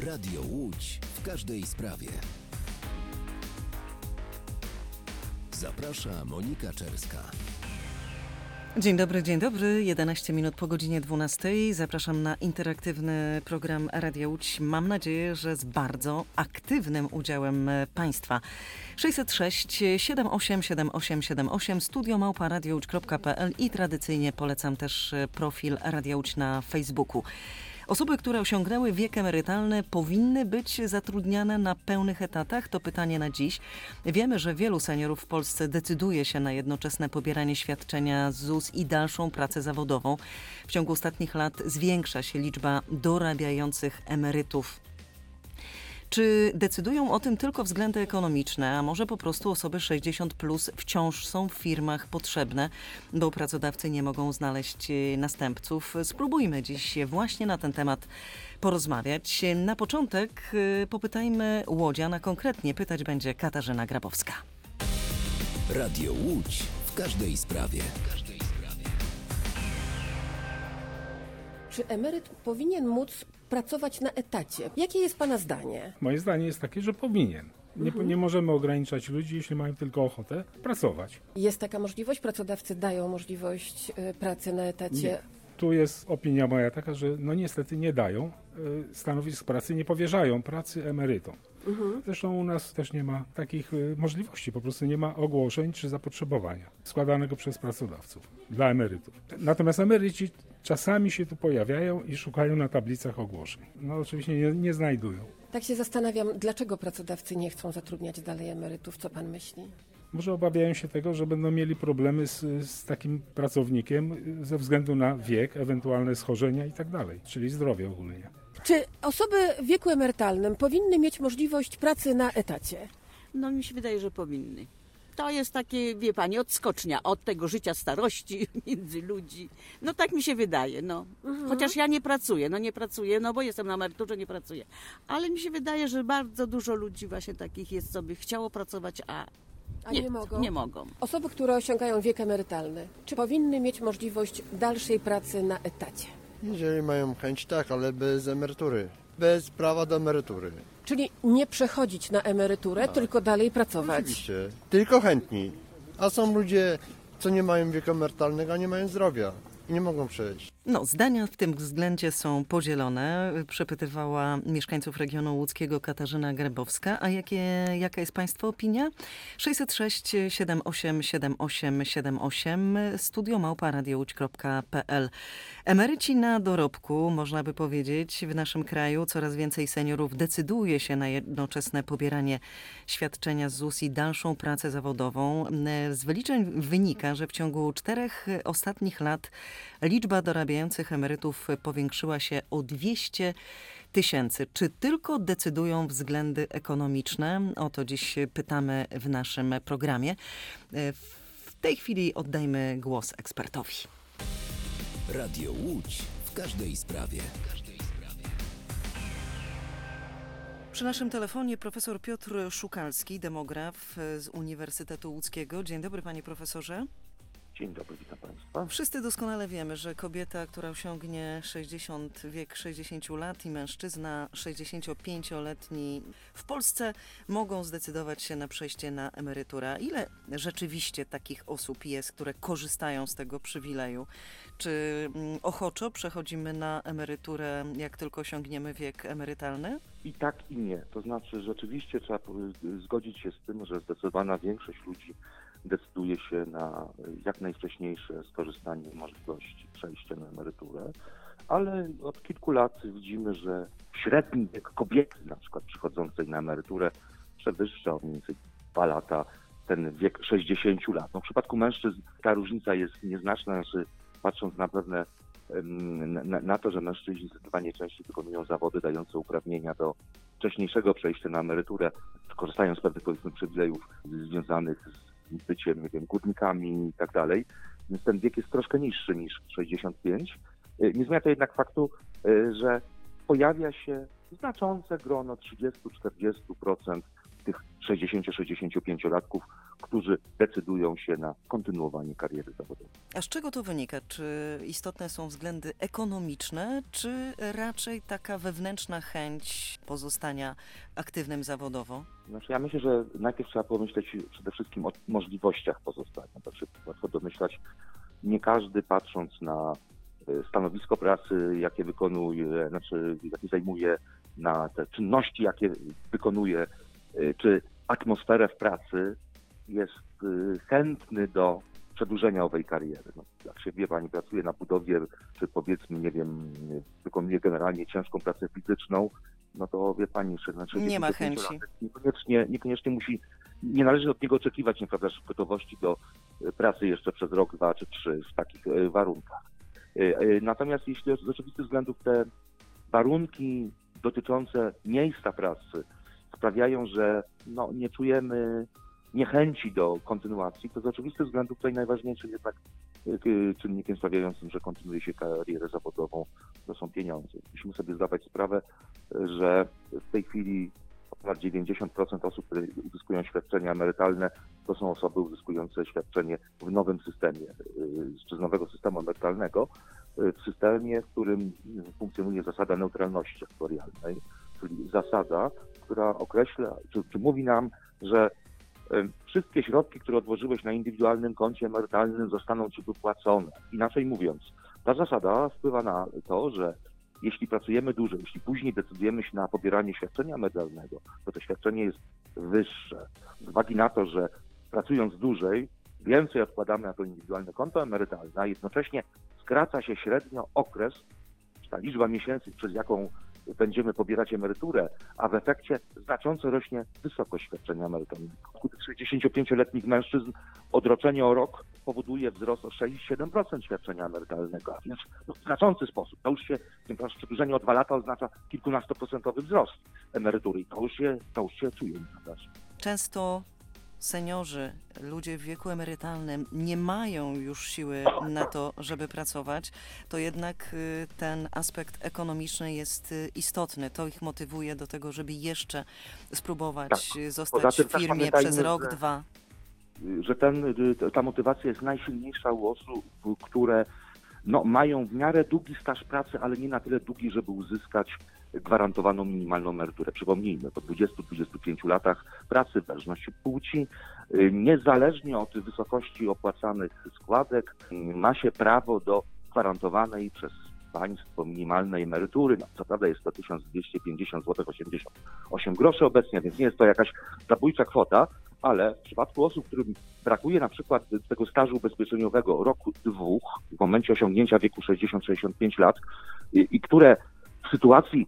Radio Łódź w każdej sprawie. Zaprasza Monika Czerska. Dzień dobry. 11 minut po godzinie 12. Zapraszam na interaktywny program Radia Łódź. Mam nadzieję, że z bardzo aktywnym udziałem Państwa. 606 78 78 78 studio@radiołódź.pl i tradycyjnie polecam też profil Radia Łódź na Facebooku. Osoby, które osiągnęły wiek emerytalny, powinny być zatrudniane na pełnych etatach? To pytanie na dziś. Wiemy, że wielu seniorów w Polsce decyduje się na jednoczesne pobieranie świadczenia ZUS i dalszą pracę zawodową. W ciągu ostatnich lat zwiększa się liczba dorabiających emerytów. Czy decydują o tym tylko względy ekonomiczne, a może po prostu osoby 60+ wciąż są w firmach potrzebne, bo pracodawcy nie mogą znaleźć następców? Spróbujmy dziś właśnie na ten temat porozmawiać. Na początek popytajmy łodzian, a konkretnie pytać będzie Katarzyna Grabowska. Radio Łódź w każdej sprawie. Czy emeryt powinien móc pracować na etacie? Jakie jest Pana zdanie? Moje zdanie jest takie, że powinien. Nie możemy ograniczać ludzi, jeśli mają tylko ochotę pracować. Jest taka możliwość? Pracodawcy dają możliwość pracy na etacie? Nie. Tu jest opinia moja taka, że niestety nie dają stanowisk pracy, nie powierzają pracy emerytom. Zresztą u nas też nie ma takich możliwości, po prostu nie ma ogłoszeń czy zapotrzebowania składanego przez pracodawców dla emerytów. Natomiast emeryci czasami się tu pojawiają i szukają na tablicach ogłoszeń. Oczywiście nie znajdują. Tak się zastanawiam, dlaczego pracodawcy nie chcą zatrudniać dalej emerytów? Co Pan myśli? Może obawiają się tego, że będą mieli problemy z takim pracownikiem ze względu na wiek, ewentualne schorzenia i tak dalej, czyli zdrowie ogólnie. Czy osoby w wieku emerytalnym powinny mieć możliwość pracy na etacie? Mi się wydaje, że powinny. To jest takie, wie Pani, odskocznia od tego życia starości między ludzi. Tak mi się wydaje, Chociaż ja nie pracuję, bo jestem na emeryturze, nie pracuję. Ale mi się wydaje, że bardzo dużo ludzi właśnie takich jest, co by chciało pracować, a nie mogą. Osoby, które osiągają wiek emerytalny, czy powinny mieć możliwość dalszej pracy na etacie? Jeżeli mają chęć, tak, ale bez emerytury. Bez prawa do emerytury. Czyli nie przechodzić na emeryturę, tylko dalej pracować. Oczywiście. Tylko chętni. A są ludzie, co nie mają wieku emerytalnego, a nie mają zdrowia. I nie mogą przejść. Zdania w tym względzie są podzielone. Przepytywała mieszkańców regionu łódzkiego Katarzyna Grabowska. A jaka jest Państwa opinia? 606 78 78 78 studio@radiołódź.pl. Emeryci na dorobku, można by powiedzieć, w naszym kraju coraz więcej seniorów decyduje się na jednoczesne pobieranie świadczenia z ZUS i dalszą pracę zawodową. Z wyliczeń wynika, że w ciągu 4 ostatnich lat liczba dorabiających emerytów powiększyła się o 200 000. Czy tylko decydują względy ekonomiczne? O to dziś pytamy w naszym programie. W tej chwili oddajmy głos ekspertowi. Radio Łódź w każdej sprawie. Przy naszym telefonie profesor Piotr Szukalski, demograf z Uniwersytetu Łódzkiego. Dzień dobry, panie profesorze. Dzień dobry, witam Państwa. Wszyscy doskonale wiemy, że kobieta, która osiągnie wiek 60 lat i mężczyzna 65-letni w Polsce mogą zdecydować się na przejście na emeryturę. Ile rzeczywiście takich osób jest, które korzystają z tego przywileju? Czy ochoczo przechodzimy na emeryturę, jak tylko osiągniemy wiek emerytalny? I tak, i nie. To znaczy rzeczywiście trzeba zgodzić się z tym, że zdecydowana większość ludzi decyduje się na jak najwcześniejsze skorzystanie z możliwości przejścia na emeryturę, ale od kilku lat widzimy, że średni wiek kobiety na przykład przychodzącej na emeryturę przewyższa o mniej więcej 2 lata ten wiek 60 lat. W przypadku mężczyzn ta różnica jest nieznaczna, że patrząc na to, że mężczyźni zdecydowanie częściej wykonują zawody dające uprawnienia do wcześniejszego przejścia na emeryturę, korzystają z pewnych, powiedzmy, przywilejów związanych z byciem, górnikami i tak dalej, więc ten wiek jest troszkę niższy niż 65. Nie zmienia to jednak faktu, że pojawia się znaczące grono 30-40% tych 60-65-latków, którzy decydują się na kontynuowanie kariery zawodowej. A z czego to wynika? Czy istotne są względy ekonomiczne, czy raczej taka wewnętrzna chęć pozostania aktywnym zawodowo? Znaczy ja myślę, że najpierw trzeba pomyśleć przede wszystkim o możliwościach pozostania. Znaczy, łatwo domyślać, nie każdy patrząc na stanowisko pracy, jakie wykonuje, jakie zajmuje, na te czynności, jakie wykonuje, czy atmosferę w pracy, jest chętny do przedłużenia owej kariery. No, jak się wie, pani pracuje na budowie, czy powiedzmy, nie wiem, wykonuje generalnie ciężką pracę fizyczną, no to wie pani, że nie ma chęci. Niekoniecznie nie należy od niego oczekiwać, nieprawda, gotowości do pracy jeszcze przez rok, 2 czy 3 w takich warunkach. Natomiast jeśli z oczywistych względów te warunki dotyczące miejsca pracy sprawiają, że nie czujemy niechęci do kontynuacji, to z oczywistych względów tutaj najważniejszym jednak czynnikiem sprawiającym, że kontynuuje się karierę zawodową, to są pieniądze. Musimy sobie zdawać sprawę, że w tej chwili ponad 90% osób, które uzyskują świadczenia emerytalne, to są osoby uzyskujące świadczenie w nowym systemie, czy z nowego systemu emerytalnego, w systemie, w którym funkcjonuje zasada neutralności aktuarialnej, czyli zasada, która określa, czy mówi nam, że wszystkie środki, które odłożyłeś na indywidualnym koncie emerytalnym, zostaną ci wypłacone. Inaczej mówiąc, ta zasada wpływa na to, że jeśli pracujemy dłużej, jeśli później decydujemy się na pobieranie świadczenia emerytalnego, to świadczenie jest wyższe. Z uwagi na to, że pracując dłużej, więcej odkładamy na to indywidualne konto emerytalne, a jednocześnie skraca się średnio okres, ta liczba miesięcy, przez jaką będziemy pobierać emeryturę, a w efekcie znacząco rośnie wysokość świadczenia emerytalnego. U tych 65-letnich mężczyzn odroczenie o rok powoduje wzrost o 6-7% świadczenia emerytalnego, a więc w znaczący sposób. To już się, przedłużenie o 2 lata oznacza kilkunastoprocentowy wzrost emerytury i to już się czuje. Często seniorzy, ludzie w wieku emerytalnym nie mają już siły na to, żeby pracować, to jednak ten aspekt ekonomiczny jest istotny. To ich motywuje do tego, żeby jeszcze spróbować zostać w firmie przez rok, 2. Że ta motywacja jest najsilniejsza u osób, które mają w miarę długi staż pracy, ale nie na tyle długi, żeby uzyskać gwarantowaną minimalną emeryturę. Przypomnijmy, po 20-25 latach pracy w zależności od płci, niezależnie od wysokości opłacanych składek, ma się prawo do gwarantowanej przez państwo minimalnej emerytury. Co prawda jest to 1250 zł 88 groszy obecnie, więc nie jest to jakaś zabójcza kwota, ale w przypadku osób, którym brakuje na przykład tego stażu ubezpieczeniowego roku, 2, w momencie osiągnięcia wieku 60-65 lat i które w sytuacji,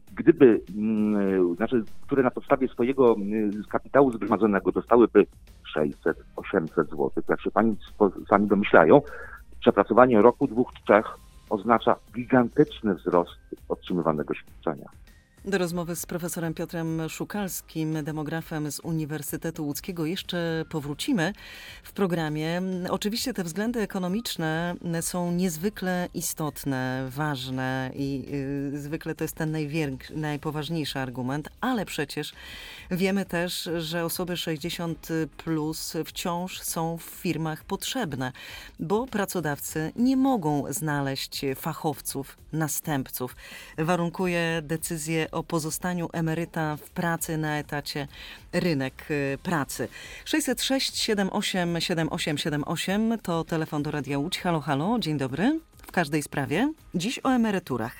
które na podstawie swojego kapitału zgromadzonego dostałyby 600-800 zł, jak się pani sami domyślają, przepracowanie roku, 2, 3 oznacza gigantyczny wzrost otrzymywanego świadczenia. Do rozmowy z profesorem Piotrem Szukalskim, demografem z Uniwersytetu Łódzkiego, jeszcze powrócimy w programie. Oczywiście te względy ekonomiczne są niezwykle istotne, ważne i zwykle to jest ten najpoważniejszy argument, ale przecież wiemy też, że osoby 60 plus wciąż są w firmach potrzebne, bo pracodawcy nie mogą znaleźć fachowców, następców. Warunkuje decyzję o pozostaniu emeryta w pracy na etacie rynek pracy. 606 78 7878 to telefon do Radia Łódź. Halo, halo, dzień dobry. W każdej sprawie. Dziś o emeryturach.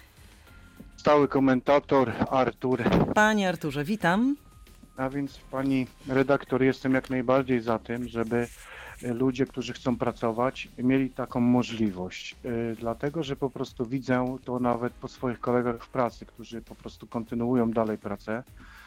Stały komentator Artur. Panie Arturze, witam. A więc pani redaktor, jestem jak najbardziej za tym, żeby ludzie, którzy chcą pracować, mieli taką możliwość. Dlatego, że po prostu widzę to nawet po swoich kolegach w pracy, którzy po prostu kontynuują dalej pracę.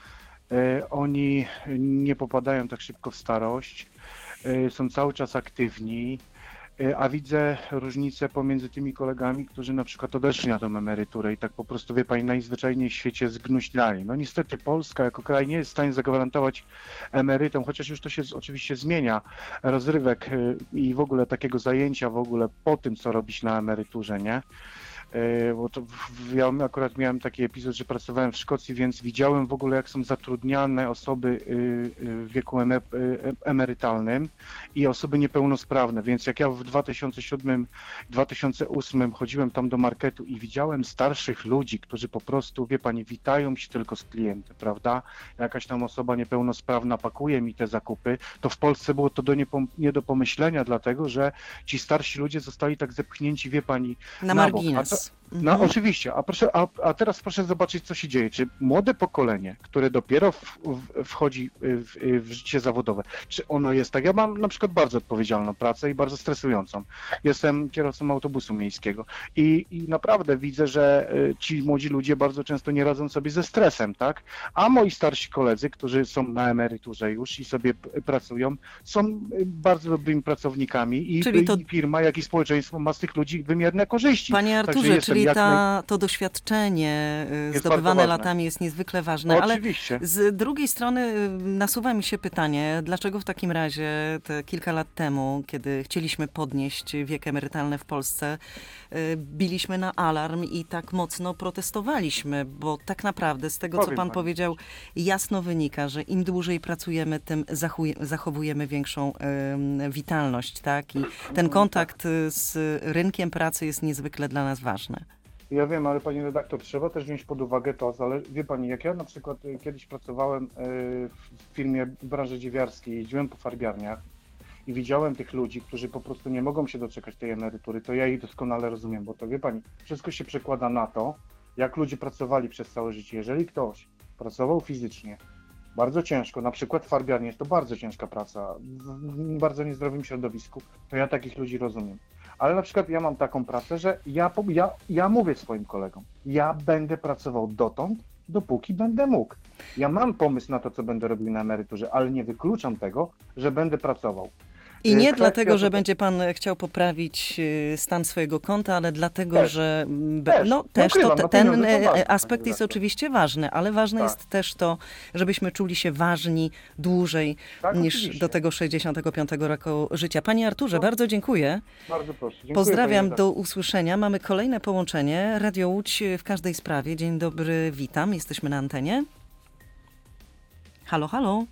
Oni nie popadają tak szybko w starość, są cały czas aktywni, a widzę różnicę pomiędzy tymi kolegami, którzy na przykład odeszli na tę emeryturę i tak po prostu, wie pani, najzwyczajniej w świecie zgnuślali. No niestety Polska jako kraj nie jest w stanie zagwarantować emerytom, chociaż już to się oczywiście zmienia, rozrywek i w ogóle takiego zajęcia w ogóle po tym, co robić na emeryturze, nie? Bo to ja akurat miałem taki epizod, że pracowałem w Szkocji, więc widziałem w ogóle, jak są zatrudniane osoby w wieku emerytalnym i osoby niepełnosprawne, więc jak ja w 2007-2008 chodziłem tam do marketu i widziałem starszych ludzi, którzy po prostu, wie pani, witają się tylko z klientem, prawda? Jakaś tam osoba niepełnosprawna pakuje mi te zakupy, to w Polsce było to nie do pomyślenia, dlatego że ci starsi ludzie zostali tak zepchnięci, wie pani, Na na bok. margines. No oczywiście, a teraz proszę zobaczyć, co się dzieje. Czy młode pokolenie, które dopiero wchodzi w życie zawodowe, czy ono jest tak? Ja mam na przykład bardzo odpowiedzialną pracę i bardzo stresującą. Jestem kierowcą autobusu miejskiego i naprawdę widzę, że ci młodzi ludzie bardzo często nie radzą sobie ze stresem, tak? A moi starsi koledzy, którzy są na emeryturze już i sobie pracują, są bardzo dobrymi pracownikami i firma, jak i społeczeństwo ma z tych ludzi wymierne korzyści. Panie Arturze, czyli to doświadczenie zdobywane latami jest niezwykle ważne, Oczywiście. Ale z drugiej strony nasuwa mi się pytanie, dlaczego w takim razie te kilka lat temu, kiedy chcieliśmy podnieść wiek emerytalny w Polsce, biliśmy na alarm i tak mocno protestowaliśmy, bo tak naprawdę z tego, co pan powiedział, jasno wynika, że im dłużej pracujemy, tym zachowujemy większą witalność, tak? I ten kontakt z rynkiem pracy jest niezwykle dla nas ważny. Ja wiem, ale pani redaktor, trzeba też wziąć pod uwagę to, wie pani, jak ja na przykład kiedyś pracowałem w firmie w branży dziewiarskiej, jeździłem po farbiarniach i widziałem tych ludzi, którzy po prostu nie mogą się doczekać tej emerytury, to ja ich doskonale rozumiem, bo to wie pani, wszystko się przekłada na to, jak ludzie pracowali przez całe życie. Jeżeli ktoś pracował fizycznie, bardzo ciężko, na przykład farbiarnie, jest to bardzo ciężka praca, w bardzo niezdrowym środowisku, to ja takich ludzi rozumiem. Ale na przykład ja mam taką pracę, że ja mówię swoim kolegom, ja będę pracował dotąd, dopóki będę mógł. Ja mam pomysł na to, co będę robił na emeryturze, ale nie wykluczam tego, że będę pracował. I nie dlatego, że będzie pan chciał poprawić stan swojego konta, ale dlatego, że ten aspekt jest oczywiście ważny, ale ważne jest też to, żebyśmy czuli się ważni dłużej niż oczywiście. do tego 65 roku życia. Panie Arturze, bardzo dziękuję. Bardzo proszę. Dziękuję, pozdrawiam, do usłyszenia. Mamy kolejne połączenie. Radio Łódź w każdej sprawie. Dzień dobry, witam. Jesteśmy na antenie. Halo, halo.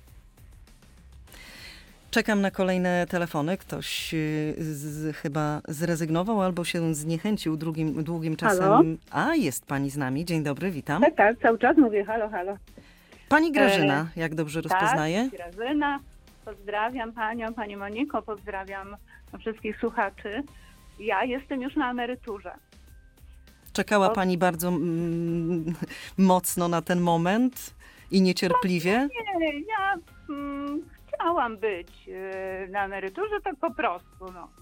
Czekam na kolejne telefony. Ktoś chyba zrezygnował albo się zniechęcił długim czasem. Halo? A, jest pani z nami. Dzień dobry, witam. Tak, cały czas mówię halo, halo. Pani Grażyna, jak dobrze rozpoznaję? Tak, Grażyna. Pozdrawiam panią, pani Moniko, pozdrawiam wszystkich słuchaczy. Ja jestem już na emeryturze. Czekała pani bardzo mocno na ten moment i niecierpliwie? Nie, ja chciałam być na emeryturze, tak po prostu. No.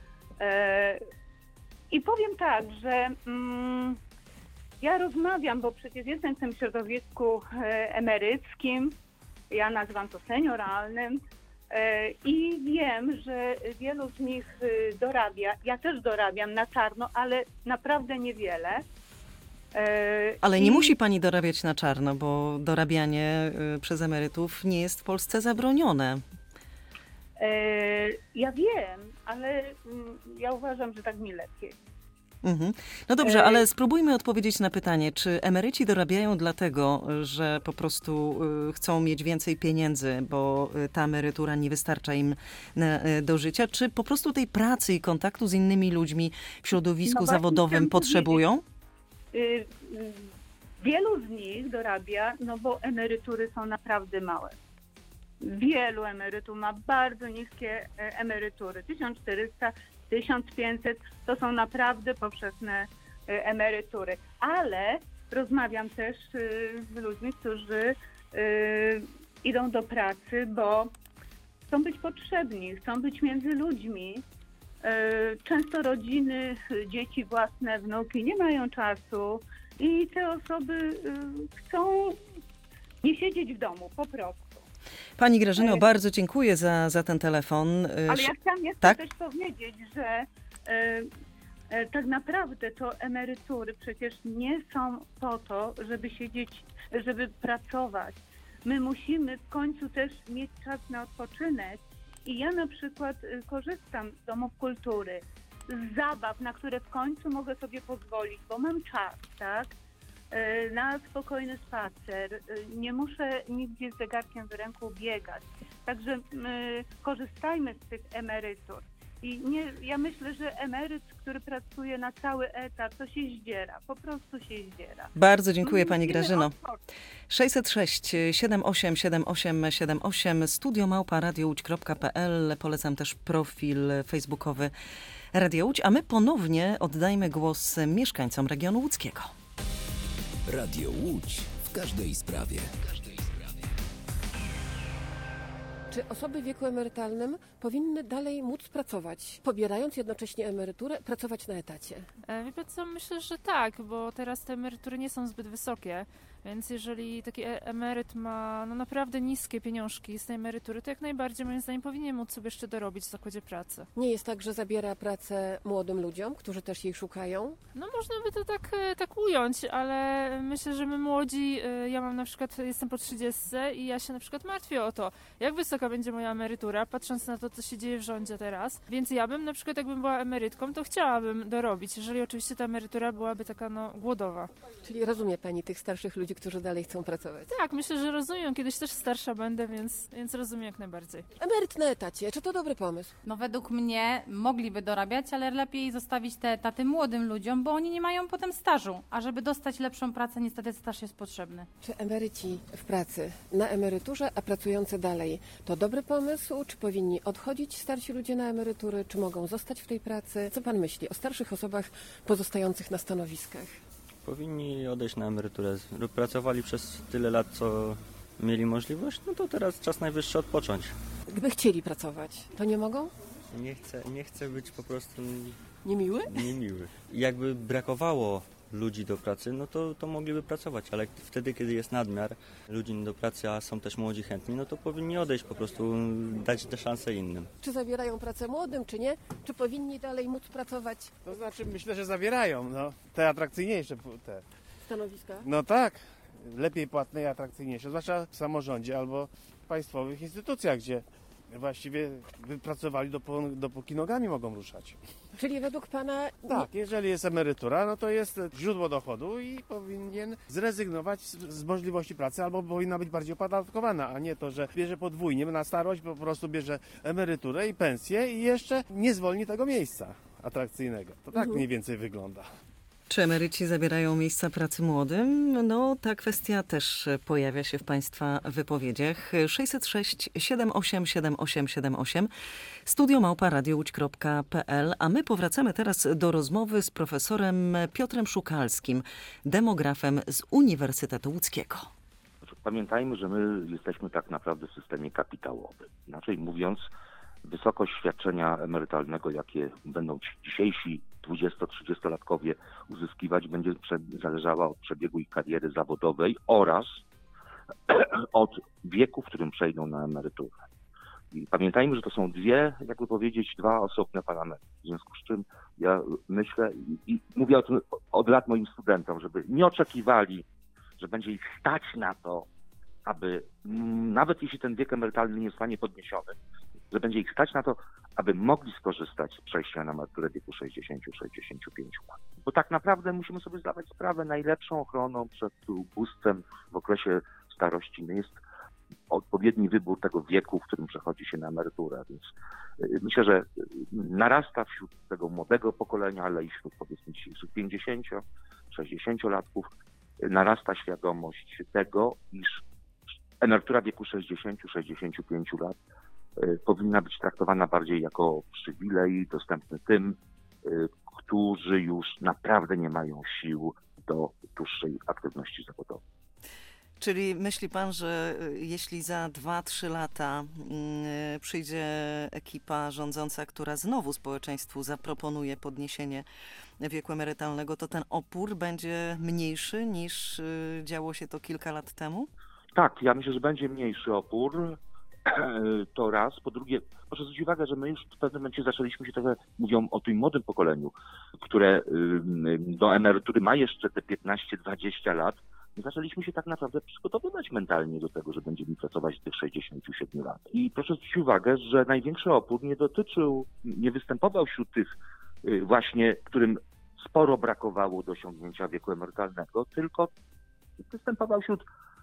I powiem tak, że ja rozmawiam, bo przecież jestem w tym środowisku emeryckim, ja nazywam to senioralnym i wiem, że wielu z nich dorabia. Ja też dorabiam na czarno, ale naprawdę niewiele. Ale nie musi pani dorabiać na czarno, bo dorabianie przez emerytów nie jest w Polsce zabronione. Ja wiem, ale ja uważam, że tak mi lepiej. Mhm. No dobrze, ale spróbujmy odpowiedzieć na pytanie, czy emeryci dorabiają dlatego, że po prostu chcą mieć więcej pieniędzy, bo ta emerytura nie wystarcza im do życia, czy po prostu tej pracy i kontaktu z innymi ludźmi w środowisku zawodowym potrzebują? Wielu z nich dorabia, no bo emerytury są naprawdę małe. Wielu emerytów ma bardzo niskie emerytury. 1400, 1500 to są naprawdę powszechne emerytury. Ale rozmawiam też z ludźmi, którzy idą do pracy, bo chcą być potrzebni, chcą być między ludźmi. Często rodziny, dzieci własne, wnuki nie mają czasu i te osoby chcą nie siedzieć w domu, po prostu. Pani Grażyno, bardzo dziękuję za ten telefon. Ale ja chciałam jeszcze też powiedzieć, że tak naprawdę to emerytury przecież nie są po to, żeby siedzieć, żeby pracować. My musimy w końcu też mieć czas na odpoczynek. I ja na przykład korzystam z domów kultury zabaw, na które w końcu mogę sobie pozwolić, bo mam czas, tak? Na spokojny spacer, nie muszę nigdzie z zegarkiem w ręku biegać. Także korzystajmy z tych emerytur. I ja myślę, że emeryt, który pracuje na cały etat, to się zdziera, po prostu się zdziera. Bardzo dziękuję pani Musimy Grażyno. odpocząć. 606 787878 studio@radiołódź.pl. Polecam też profil facebookowy Radio Łódź, a my ponownie oddajmy głos mieszkańcom regionu łódzkiego. Radio Łódź w każdej sprawie. Czy osoby w wieku emerytalnym powinny dalej móc pracować, pobierając jednocześnie emeryturę, pracować na etacie? Wie pan co, myślę, że tak, bo teraz te emerytury nie są zbyt wysokie, więc jeżeli taki emeryt ma naprawdę niskie pieniążki z tej emerytury, to jak najbardziej moim zdaniem powinien móc sobie jeszcze dorobić w zakładzie pracy. Nie jest tak, że zabiera pracę młodym ludziom, którzy też jej szukają? No można by to tak ująć, ale myślę, że my młodzi, ja mam na przykład, jestem po 30 i ja się na przykład martwię o to, jak wysoka będzie moja emerytura, patrząc na to, co się dzieje w rządzie teraz. Więc ja bym na przykład, jakbym była emerytką, to chciałabym dorobić, jeżeli oczywiście ta emerytura byłaby taka głodowa. Czyli rozumie pani tych starszych ludzi, którzy dalej chcą pracować? Tak, myślę, że rozumiem. Kiedyś też starsza będę, więc rozumiem jak najbardziej. Emeryt na etacie, czy to dobry pomysł? No według mnie mogliby dorabiać, ale lepiej zostawić te etaty młodym ludziom, bo oni nie mają potem stażu. A żeby dostać lepszą pracę, niestety staż jest potrzebny. Czy emeryci w pracy na emeryturze, a pracujący dalej, to dobry pomysł? Czy powinni odchodzić starsi ludzie na emerytury? Czy mogą zostać w tej pracy? Co pan myśli o starszych osobach pozostających na stanowiskach? Powinni odejść na emeryturę. Pracowali przez tyle lat, co mieli możliwość, no to teraz czas najwyższy odpocząć. Gdyby chcieli pracować, to nie mogą? Nie chcę być po prostu Niemiły? niemiły. Jakby brakowało ludzi do pracy, no to mogliby pracować, ale wtedy, kiedy jest nadmiar ludzi do pracy, a są też młodzi chętni, no to powinni odejść, po prostu dać tę szansę innym. Czy zabierają pracę młodym, czy nie? Czy powinni dalej móc pracować? To znaczy, myślę, że zabierają, te atrakcyjniejsze te. Stanowiska? No tak, lepiej płatne i atrakcyjniejsze, zwłaszcza w samorządzie albo w państwowych instytucjach, gdzie właściwie wypracowali dopóki nogami mogą ruszać. Czyli według pana... Tak, jeżeli jest emerytura, no to jest źródło dochodu i powinien zrezygnować z możliwości pracy albo powinna być bardziej opodatkowana, a nie to, że bierze podwójnie na starość, po prostu bierze emeryturę i pensję i jeszcze nie zwolni tego miejsca atrakcyjnego. To tak mniej więcej wygląda. Czy emeryci zabierają miejsca pracy młodym? No, ta kwestia też pojawia się w państwa wypowiedziach. 606 787878 studio@radiołódź.pl. A my powracamy teraz do rozmowy z profesorem Piotrem Szukalskim, demografem z Uniwersytetu Łódzkiego. Pamiętajmy, że my jesteśmy tak naprawdę w systemie kapitałowym. Inaczej mówiąc, wysokość świadczenia emerytalnego, jakie będą dzisiejsi 20-30-latkowie uzyskiwać, będzie zależała od przebiegu ich kariery zawodowej oraz od wieku, w którym przejdą na emeryturę. I pamiętajmy, że to są dwa osobne parametry. W związku z czym ja myślę i mówię o tym od lat moim studentom, żeby nie oczekiwali, że będzie ich stać na to, aby nawet jeśli ten wiek emerytalny nie zostanie podniesiony, że będzie ich stać na to, aby mogli skorzystać z przejścia na emeryturę w wieku 60-65 lat. Bo tak naprawdę musimy sobie zdawać sprawę, najlepszą ochroną przed ubóstwem w okresie starości jest odpowiedni wybór tego wieku, w którym przechodzi się na emeryturę. Więc myślę, że narasta wśród tego młodego pokolenia, ale i wśród powiedzmy dzisiejszych 50-60-latków narasta świadomość tego, iż emerytura w wieku 60-65 lat powinna być traktowana bardziej jako przywilej dostępny tym, którzy już naprawdę nie mają sił do dłuższej aktywności zawodowej. Czyli myśli pan, że jeśli za 2-3 lata przyjdzie ekipa rządząca, która znowu społeczeństwu zaproponuje podniesienie wieku emerytalnego, to ten opór będzie mniejszy niż działo się to kilka lat temu? Tak, ja myślę, że będzie mniejszy opór. To raz. Po drugie, proszę zwrócić uwagę, że my już w pewnym momencie zaczęliśmy się trochę, mówią o tym młodym pokoleniu, które do emerytury ma jeszcze te 15-20 lat. My zaczęliśmy się tak naprawdę przygotowywać mentalnie do tego, że będziemy pracować tych 67 lat. I proszę zwrócić uwagę, że największy opór nie występował wśród tych właśnie którym sporo brakowało do osiągnięcia wieku emerytalnego, tylko występował wśród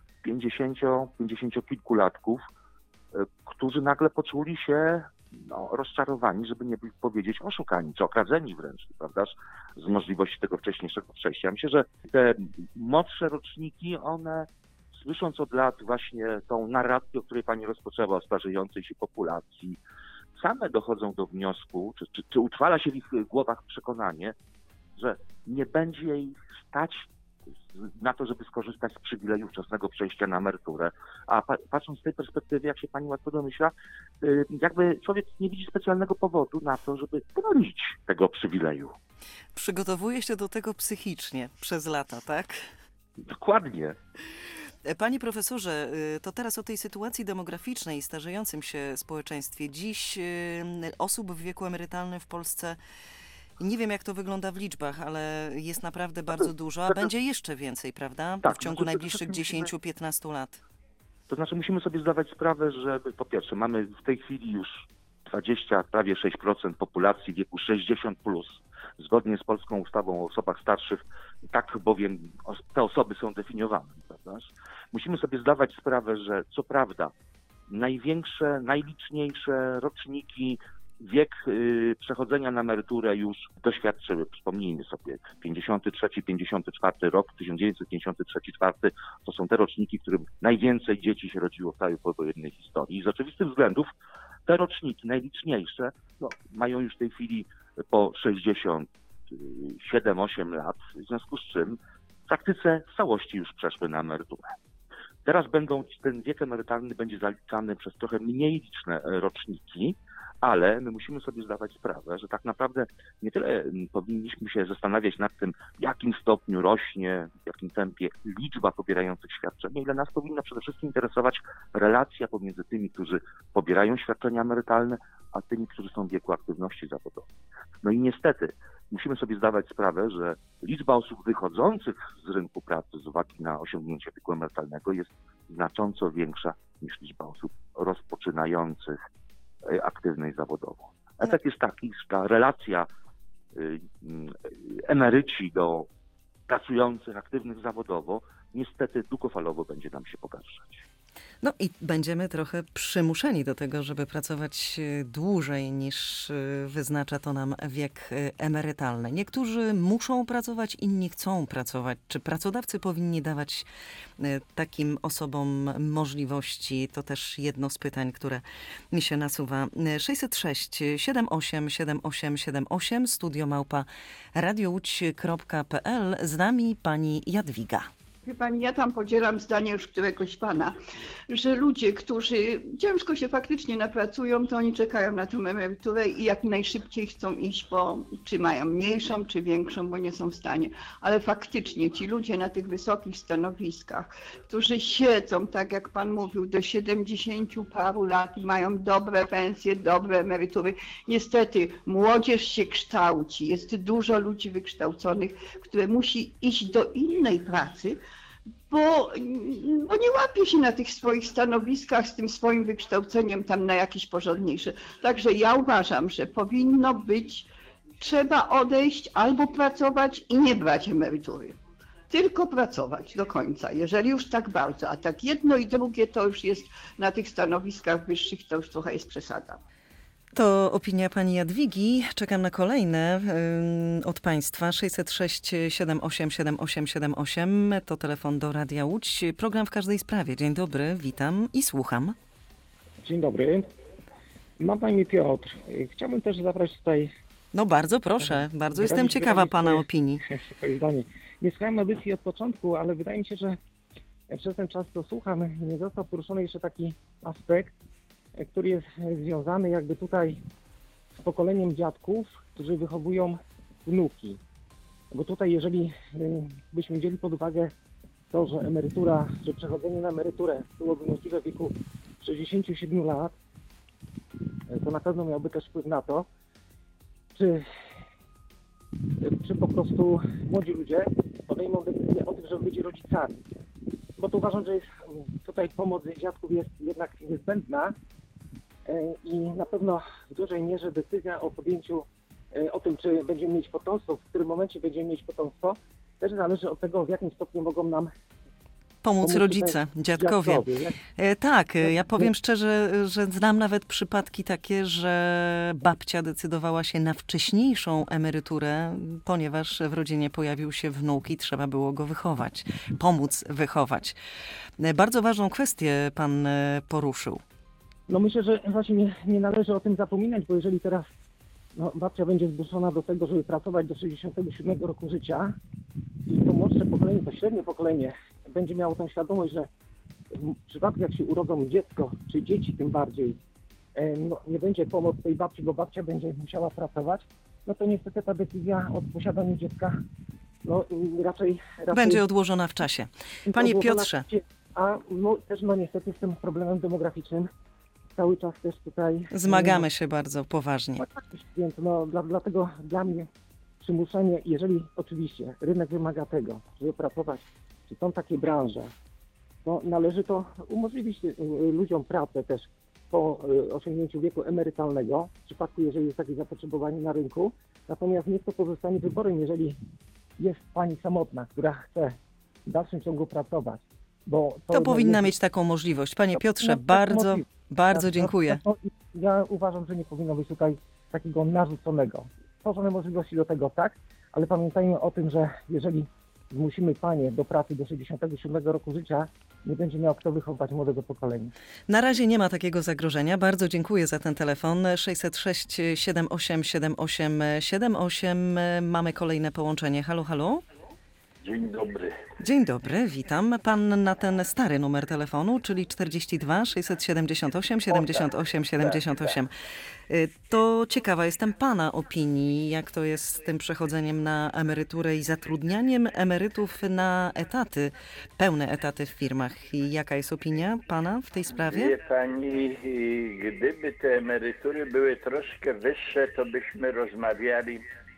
50 kilkulatków, którzy nagle poczuli się rozczarowani, żeby nie powiedzieć oszukani, czy okradzeni wręcz, prawda, z możliwości tego wcześniejszego przejścia. Myślę, że te młodsze roczniki, one słysząc od lat właśnie tą narrację, o której pani rozpoczęła, o starzejącej się populacji, same dochodzą do wniosku, czy utrwala się w ich głowach przekonanie, że nie będzie ich stać na to, żeby skorzystać z przywileju wczesnego przejścia na emeryturę. A patrząc z tej perspektywy, jak się pani łatwo domyśla, jakby człowiek nie widzi specjalnego powodu na to, żeby bronić tego przywileju. Przygotowuje się do tego psychicznie przez lata, tak? Dokładnie. Panie profesorze, to teraz o tej sytuacji demograficznej i starzejącym się społeczeństwie. Dziś osób w wieku emerytalnym w Polsce, nie wiem jak to wygląda w liczbach, ale jest naprawdę bardzo dużo, a będzie jeszcze więcej, prawda? Tak, W ciągu najbliższych 10-15 lat. To znaczy musimy sobie zdawać sprawę, że po pierwsze mamy w tej chwili już 20, prawie 6% populacji wieku 60+, zgodnie z polską ustawą o osobach starszych, tak bowiem te osoby są definiowane, prawda? Musimy sobie zdawać sprawę, że co prawda największe, najliczniejsze roczniki wiek przechodzenia na emeryturę już doświadczyły. Przypomnijmy sobie, 53-54 rok, 1953-54 to są te roczniki, w którym najwięcej dzieci się rodziło w całej powojennej historii. I z oczywistych względów te roczniki najliczniejsze mają już w tej chwili po 67-8 lat, w związku z czym w praktyce w całości już przeszły na emeryturę. Teraz ten wiek emerytalny będzie zaliczany przez trochę mniej liczne roczniki, ale my musimy sobie zdawać sprawę, że tak naprawdę nie tyle powinniśmy się zastanawiać nad tym, w jakim stopniu rośnie, w jakim tempie liczba pobierających świadczenia, ile nas powinna przede wszystkim interesować relacja pomiędzy tymi, którzy pobierają świadczenia emerytalne, a tymi, którzy są w wieku aktywności zawodowej. No i niestety musimy sobie zdawać sprawę, że liczba osób wychodzących z rynku pracy z uwagi na osiągnięcie wieku emerytalnego jest znacząco większa niż liczba osób rozpoczynających aktywność zawodową. Efekt jest taki, że ta relacja emeryci do pracujących, aktywnych zawodowo niestety długofalowo będzie nam się pogarszać. No i będziemy trochę przymuszeni do tego, żeby pracować dłużej niż wyznacza to nam wiek emerytalny. Niektórzy muszą pracować, inni chcą pracować. Czy pracodawcy powinni dawać takim osobom możliwości? To też jedno z pytań, które mi się nasuwa. 606 78 78 78 studio@radiołódź.pl. Z nami pani Jadwiga. Wie pani, ja tam podzielam zdanie już któregoś pana, że ludzie, którzy ciężko się faktycznie napracują, to oni czekają na tę emeryturę i jak najszybciej chcą iść, bo czy mają mniejszą, czy większą, bo nie są w stanie. Ale faktycznie ci ludzie na tych wysokich stanowiskach, którzy siedzą, tak jak pan mówił, do 70 paru lat i mają dobre pensje, dobre emerytury. Niestety młodzież się kształci, jest dużo ludzi wykształconych, które musi iść do innej pracy, bo nie łapie się na tych swoich stanowiskach z tym swoim wykształceniem tam na jakieś porządniejsze. Także ja uważam, że powinno być, trzeba odejść albo pracować i nie brać emerytury. Tylko pracować do końca, jeżeli już tak bardzo. A tak jedno i drugie to już jest na tych stanowiskach wyższych, to już trochę jest przesada. To opinia pani Jadwigi. Czekam na kolejne od państwa. 606 78 78 78 to telefon do Radia Łódź. Program w każdej sprawie. Dzień dobry, witam i słucham. Dzień dobry. Mam na imię Piotr. Chciałbym też zabrać tutaj... No bardzo proszę, bardzo jestem ciekawa pana opinii. Zdanie. Nie słuchałem audycji od początku, ale wydaje mi się, że przez ten czas, co słucham, nie został poruszony jeszcze taki aspekt, który jest związany jakby tutaj z pokoleniem dziadków, którzy wychowują wnuki. Bo tutaj jeżeli byśmy wzięli pod uwagę to, że emerytura, że przechodzenie na emeryturę byłoby możliwe w wieku 67 lat, to na pewno miałby też wpływ na to, czy po prostu młodzi ludzie podejmą decyzję o tym, żeby być rodzicami. Bo to uważam, że jest, tutaj pomoc dziadków jest jednak niezbędna i na pewno w dużej mierze decyzja o podjęciu o tym, czy będziemy mieć potomstwo, w którym momencie będziemy mieć potomstwo, też zależy od tego, w jakim stopniu mogą nam pomóc rodzice, dziadkowie. Tak, ja powiem szczerze, że znam nawet przypadki takie, że babcia decydowała się na wcześniejszą emeryturę, ponieważ w rodzinie pojawił się wnuk i trzeba było go wychować, pomóc wychować. Bardzo ważną kwestię pan poruszył. No myślę, że właśnie nie należy o tym zapominać, bo jeżeli teraz babcia będzie zmuszona do tego, żeby pracować do 67 roku życia i to młodsze pokolenie, to średnie pokolenie będzie miało tą świadomość, że w przypadku jak się urodzą dziecko, czy dzieci tym bardziej, nie będzie pomoc tej babci, bo babcia będzie musiała pracować, no to niestety ta decyzja o posiadaniu dziecka raczej będzie odłożona w czasie. Panie Piotrze. A też niestety z tym problemem demograficznym cały czas też tutaj zmagamy się bardzo poważnie. Więc dlatego dla mnie przymuszenie, jeżeli oczywiście rynek wymaga tego, żeby pracować, czy są takie branże, należy to umożliwić ludziom pracę też po osiągnięciu wieku emerytalnego, w przypadku jeżeli jest takie zapotrzebowanie na rynku, natomiast niech to pozostanie wyborem, jeżeli jest pani samotna, która chce w dalszym ciągu pracować. Bo to powinna mieć taką możliwość. Panie Piotrze, bardzo dziękuję. Ja uważam, że nie powinno być tutaj takiego narzuconego. Stworzone możliwości do tego, tak, ale pamiętajmy o tym, że jeżeli zmusimy panie do pracy do 67 roku życia, nie będzie miał kto wychować młodego pokolenia. Na razie nie ma takiego zagrożenia. Bardzo dziękuję za ten telefon. 606 78 78 78. Mamy kolejne połączenie. Halo, halo. Dzień dobry. Dzień dobry, witam. Pan na ten stary numer telefonu, czyli 42 678 78 78. To ciekawa jestem pana opinii, jak to jest z tym przechodzeniem na emeryturę i zatrudnianiem emerytów na etaty, pełne etaty w firmach. I jaka jest opinia pana w tej sprawie? Wie pani, gdyby te emerytury były troszkę wyższe, to byśmy rozmawiali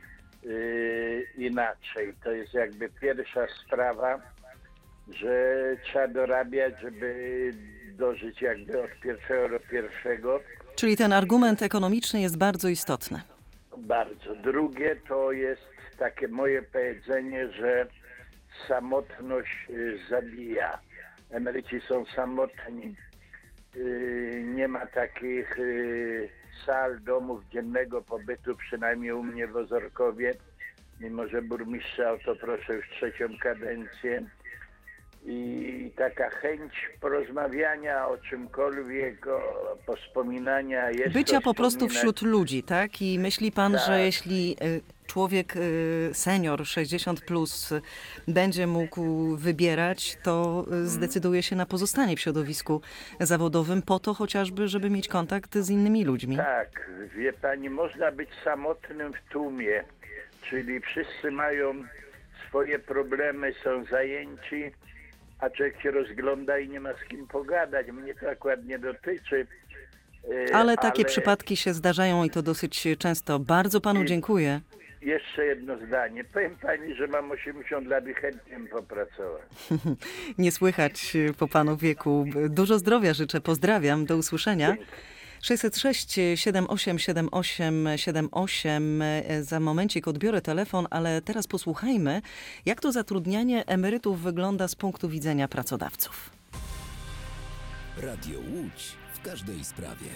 inaczej. To jest jakby pierwsza sprawa, że trzeba dorabiać, żeby dożyć jakby od pierwszego do pierwszego. Czyli ten argument ekonomiczny jest bardzo istotny. Bardzo. Drugie to jest takie moje powiedzenie, że samotność zabija. Emeryci są samotni. Nie ma takich sal, domów dziennego pobytu, przynajmniej u mnie w Ozorkowie, mimo że burmistrza o to proszę już trzecią kadencję. I taka chęć porozmawiania o czymkolwiek, o powspominania jest. Bycia po prostu wśród ludzi, tak? I myśli pan, że jeśli człowiek senior 60 plus będzie mógł wybierać, to zdecyduje się na pozostanie w środowisku zawodowym po to chociażby, żeby mieć kontakt z innymi ludźmi? Tak, wie pani, można być samotnym w tłumie, czyli wszyscy mają swoje problemy, są zajęci, a człowiek się rozgląda i nie ma z kim pogadać. Mnie to akurat nie dotyczy. Ale takie przypadki się zdarzają i to dosyć często. Bardzo panu dziękuję. Jeszcze jedno zdanie. Powiem pani, że mam 80 lat i chętnie bym popracował. Nie słychać po panu wieku. Dużo zdrowia życzę. Pozdrawiam. Do usłyszenia. 606 78 78 78. Za momencik odbiorę telefon, ale teraz posłuchajmy, jak to zatrudnianie emerytów wygląda z punktu widzenia pracodawców. Radio Łódź w każdej sprawie.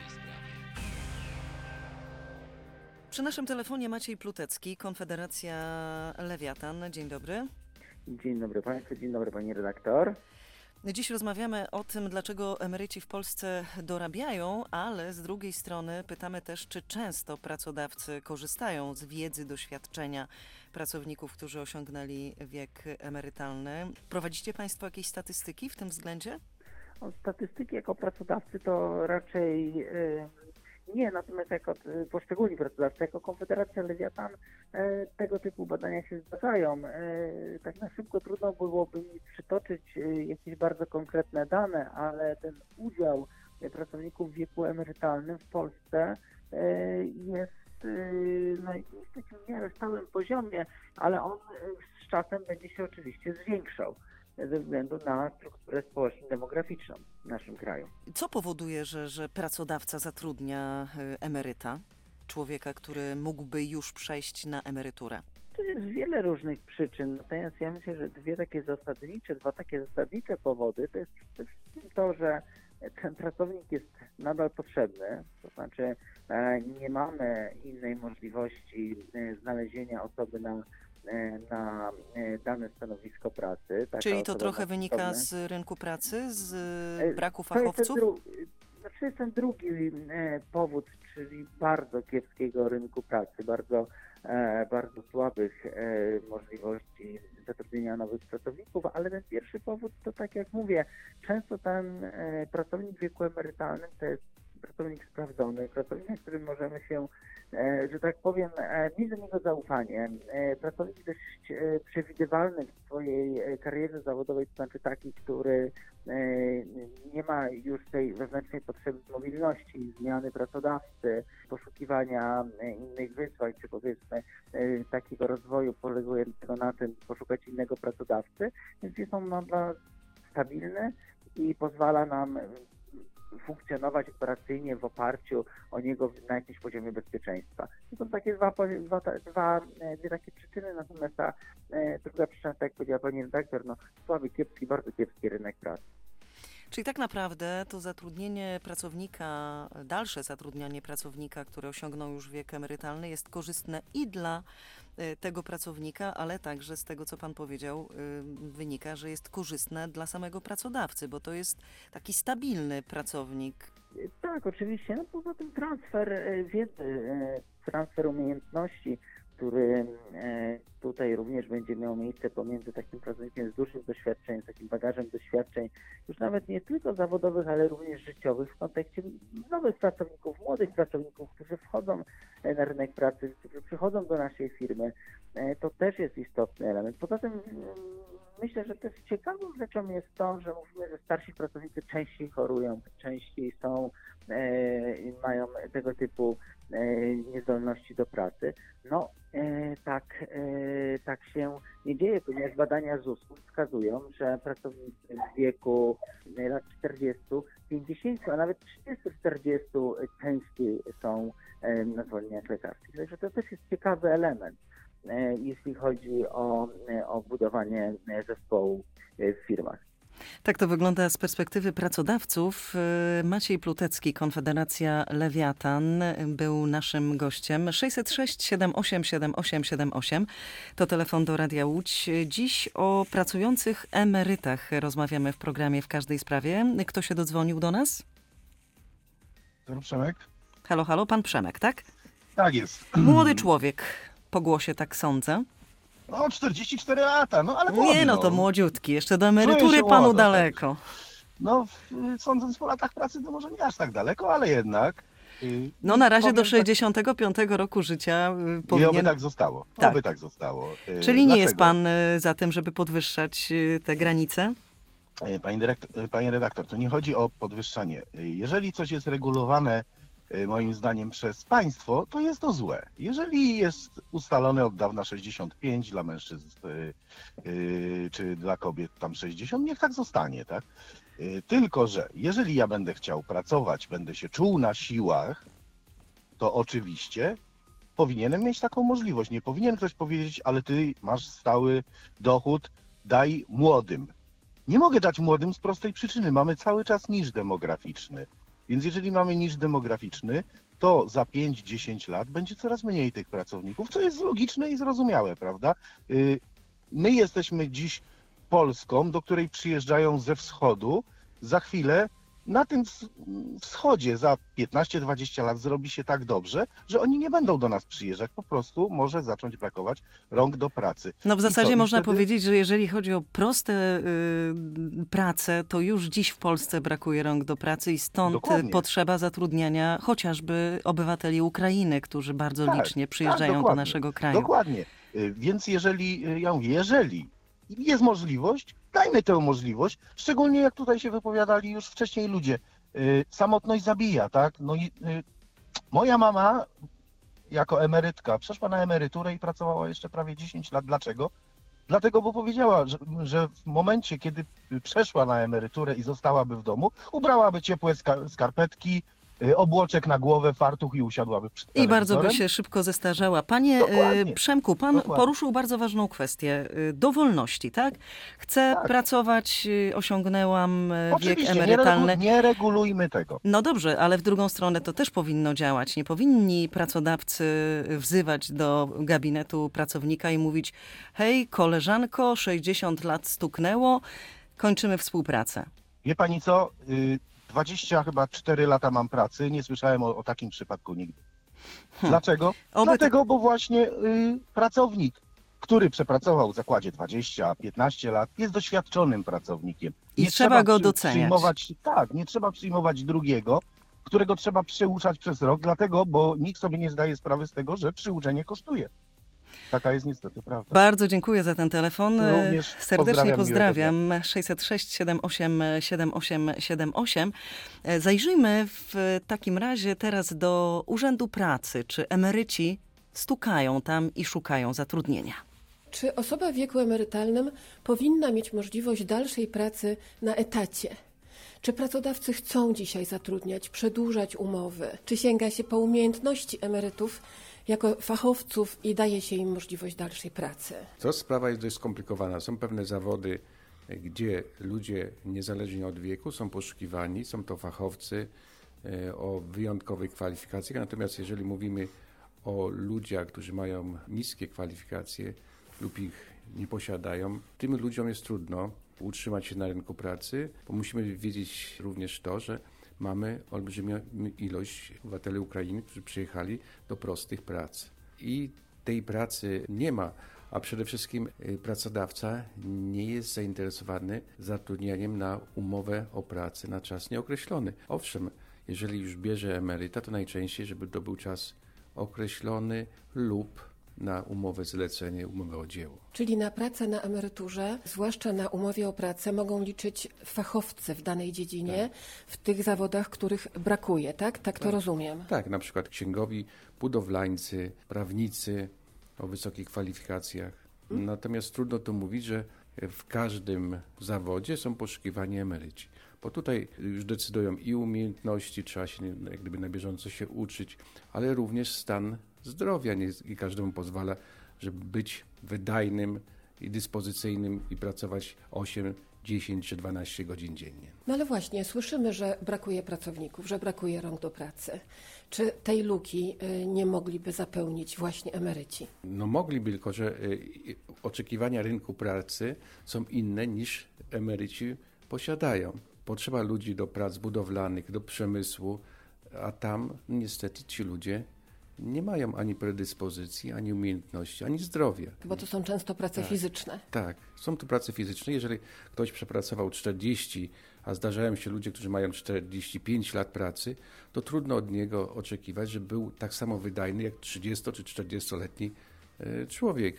Przy naszym telefonie Maciej Plutecki, Konfederacja Lewiatan. Dzień dobry. Dzień dobry Państwu, dzień dobry Pani redaktor. Dziś rozmawiamy o tym, dlaczego emeryci w Polsce dorabiają, ale z drugiej strony pytamy też, czy często pracodawcy korzystają z wiedzy, doświadczenia pracowników, którzy osiągnęli wiek emerytalny. Prowadzicie Państwo jakieś statystyki w tym względzie? Statystyki jako pracodawcy to raczej nie, natomiast jako poszczególni pracodawcy, jako Konfederacja Lewiatan tego typu badania się zdarzają. Tak na szybko trudno byłoby mi przytoczyć jakieś bardzo konkretne dane, ale ten udział pracowników w wieku emerytalnym w Polsce jest na jakimś takim w miarę stałym poziomie, ale on z czasem będzie się oczywiście zwiększał ze względu na strukturę społeczno-demograficzną w naszym kraju. Co powoduje, że pracodawca zatrudnia emeryta? człowieka, który mógłby już przejść na emeryturę? To jest wiele różnych przyczyn, natomiast ja myślę, że dwa takie zasadnicze powody to jest przede wszystkim to, że ten pracownik jest nadal potrzebny, to znaczy nie mamy innej możliwości znalezienia osoby na dane stanowisko pracy. Czyli to trochę wynika z rynku pracy, z braku fachowców? To jest ten drugi powód, czyli bardzo kiepskiego rynku pracy, bardzo słabych możliwości zatrudnienia nowych pracowników, ale ten pierwszy powód to, tak jak mówię, często ten pracownik w wieku emerytalnym to jest pracownik sprawdzony, pracownik, z którym możemy się, że tak powiem, mieć do niego zaufanie. Pracownik dość przewidywalny w swojej karierze zawodowej, to znaczy taki, który nie ma już tej wewnętrznej potrzeby mobilności, zmiany pracodawcy, poszukiwania innych wyzwań, czy powiedzmy takiego rozwoju polegającego na tym poszukać innego pracodawcy, więc jest on nadal stabilny i pozwala nam funkcjonować operacyjnie w oparciu o niego na jakimś poziomie bezpieczeństwa. To są takie dwie takie przyczyny, natomiast ta druga przyczyna, tak jak powiedziała pani redaktor, słaby, kiepski, bardzo kiepski rynek pracy. Czyli tak naprawdę to zatrudnienie pracownika, dalsze zatrudnianie pracownika, który osiągnął już wiek emerytalny, jest korzystne i dla tego pracownika, ale także z tego, co pan powiedział, wynika, że jest korzystne dla samego pracodawcy, bo to jest taki stabilny pracownik. Tak, oczywiście. Poza tym transfer wiedzy, transfer umiejętności, który tutaj również będzie miał miejsce pomiędzy takim pracownikiem z dłuższym doświadczeniem, takim bagażem doświadczeń, już nawet nie tylko zawodowych, ale również życiowych w kontekście nowych pracowników, młodych pracowników, którzy wchodzą na rynek pracy, którzy przychodzą do naszej firmy. To też jest istotny element. Poza tym myślę, że też ciekawą rzeczą jest to, że mówimy, że starsi pracownicy częściej chorują, częściej mają tego typu niezdolności do pracy. Tak się nie dzieje, ponieważ badania ZUS-u wskazują, że pracownicy w wieku lat 40, 50, a nawet 30-40 częściej są na zwolnieniach lekarskich. Także to też jest ciekawy element, jeśli chodzi o budowanie zespołu w firmach. Tak to wygląda z perspektywy pracodawców. Maciej Plutecki, Konfederacja Lewiatan, był naszym gościem. 606 78 7878 to telefon do Radia Łódź. Dziś o pracujących emerytach rozmawiamy w programie W każdej sprawie. Kto się dodzwonił do nas? Pan Przemek? Halo, halo, pan Przemek, tak? Tak jest. Młody człowiek, po głosie tak sądzę. 44 lata, ale nie, to młodziutki. Jeszcze do emerytury panu daleko. Sądząc po latach pracy, to może nie aż tak daleko, ale jednak. Na razie do 65 roku życia powinien... I oby tak zostało. Tak. Oby tak zostało. Czyli nie jest pan za tym, żeby podwyższać te granice? Pani redaktor, to nie chodzi o podwyższanie. Jeżeli coś jest regulowane moim zdaniem przez państwo, to jest to złe. Jeżeli jest ustalone od dawna 65 dla mężczyzn czy dla kobiet tam 60, niech tak zostanie, tak? Tylko że jeżeli ja będę chciał pracować, będę się czuł na siłach, to oczywiście powinienem mieć taką możliwość. Nie powinien ktoś powiedzieć, ale ty masz stały dochód, daj młodym. Nie mogę dać młodym z prostej przyczyny. Mamy cały czas niż demograficzny. Więc jeżeli mamy niż demograficzny, to za 5-10 lat będzie coraz mniej tych pracowników, co jest logiczne i zrozumiałe, prawda? My jesteśmy dziś Polską, do której przyjeżdżają ze wschodu. Za chwilę na tym wschodzie za 15-20 lat zrobi się tak dobrze, że oni nie będą do nas przyjeżdżać. Po prostu może zacząć brakować rąk do pracy. W zasadzie można powiedzieć, że jeżeli chodzi o proste prace, to już dziś w Polsce brakuje rąk do pracy i stąd potrzeba zatrudniania chociażby obywateli Ukrainy, którzy bardzo licznie przyjeżdżają do naszego kraju. Dokładnie. Więc jeżeli jest możliwość, dajmy tę możliwość, szczególnie jak tutaj się wypowiadali już wcześniej ludzie. Samotność zabija, tak? Moja mama jako emerytka przeszła na emeryturę i pracowała jeszcze prawie 10 lat. Dlaczego? Dlatego, bo powiedziała, że w momencie, kiedy przeszła na emeryturę i zostałaby w domu, ubrałaby ciepłe skarpetki, obłoczek na głowę, fartuch i usiadłaby przed I bardzo by telewizorem. się szybko zestarzała. Panie Przemku, pan Dokładnie. poruszył bardzo ważną kwestię dowolności, tak? Chcę pracować, osiągnęłam wiek Oczywiście, emerytalny. nie regulujmy tego. No dobrze, ale w drugą stronę to też powinno działać. Nie powinni pracodawcy wzywać do gabinetu pracownika i mówić: hej, koleżanko, 60 lat stuknęło, kończymy współpracę. Wie pani co? 24 lata mam pracy, nie słyszałem o takim przypadku nigdy. Dlaczego? Dlatego, bo właśnie pracownik, który przepracował w zakładzie 20-15 lat, jest doświadczonym pracownikiem. I trzeba go doceniać. Nie trzeba przyjmować drugiego, którego trzeba przyuczać przez rok, dlatego, bo nikt sobie nie zdaje sprawy z tego, że przyuczenie kosztuje. Taka jest niestety prawda. Bardzo dziękuję za ten telefon. Również Serdecznie pozdrawiam. 606 78 7878. Zajrzyjmy w takim razie teraz do Urzędu Pracy. Czy emeryci stukają tam i szukają zatrudnienia? Czy osoba w wieku emerytalnym powinna mieć możliwość dalszej pracy na etacie? Czy pracodawcy chcą dzisiaj zatrudniać, przedłużać umowy? Czy sięga się po umiejętności emerytów jako fachowców i daje się im możliwość dalszej pracy? To sprawa jest dość skomplikowana. Są pewne zawody, gdzie ludzie niezależnie od wieku są poszukiwani, są to fachowcy o wyjątkowych kwalifikacjach, natomiast jeżeli mówimy o ludziach, którzy mają niskie kwalifikacje lub ich nie posiadają, tym ludziom jest trudno utrzymać się na rynku pracy, bo musimy wiedzieć również to, że mamy olbrzymią ilość obywateli Ukrainy, którzy przyjechali do prostych prac. I tej pracy nie ma, a przede wszystkim pracodawca nie jest zainteresowany zatrudnianiem na umowę o pracę na czas nieokreślony. Owszem, jeżeli już bierze emeryta, to najczęściej, żeby to był czas określony lub na umowę zlecenie, umowę o dzieło. Czyli na pracę na emeryturze, zwłaszcza na umowie o pracę, mogą liczyć fachowcy w danej dziedzinie, w tych zawodach, których brakuje, tak? Tak to rozumiem. Tak, na przykład księgowi, budowlańcy, prawnicy o wysokich kwalifikacjach. Natomiast trudno to mówić, że w każdym zawodzie są poszukiwani emeryci. Bo tutaj już decydują i umiejętności, trzeba się jak gdyby na bieżąco się uczyć, ale również stan zdrowia nie każdemu pozwala, żeby być wydajnym i dyspozycyjnym i pracować 8, 10 czy 12 godzin dziennie. No ale właśnie, słyszymy, że brakuje pracowników, że brakuje rąk do pracy. Czy tej luki nie mogliby zapełnić właśnie emeryci? No mogliby, tylko że oczekiwania rynku pracy są inne niż emeryci posiadają. Potrzeba ludzi do prac budowlanych, do przemysłu, a tam niestety ci ludzie nie mają ani predyspozycji, ani umiejętności, ani zdrowia. Bo to są często prace fizyczne. Tak, są to prace fizyczne. Jeżeli ktoś przepracował 40, a zdarzają się ludzie, którzy mają 45 lat pracy, to trudno od niego oczekiwać, że był tak samo wydajny jak 30 czy 40-letni człowiek.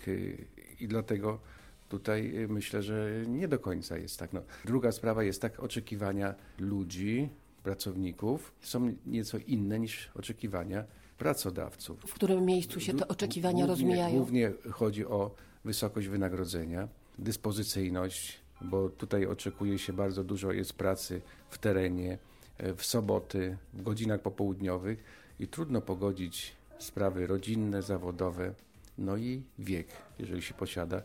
I dlatego tutaj myślę, że nie do końca jest tak. No. Druga sprawa jest tak, oczekiwania ludzi, pracowników są nieco inne niż oczekiwania pracodawców. W którym miejscu się te oczekiwania rozmijają? Głównie chodzi o wysokość wynagrodzenia, dyspozycyjność, bo tutaj oczekuje się bardzo dużo jest pracy w terenie, w soboty, w godzinach popołudniowych i trudno pogodzić sprawy rodzinne, zawodowe, no i wiek, jeżeli się posiada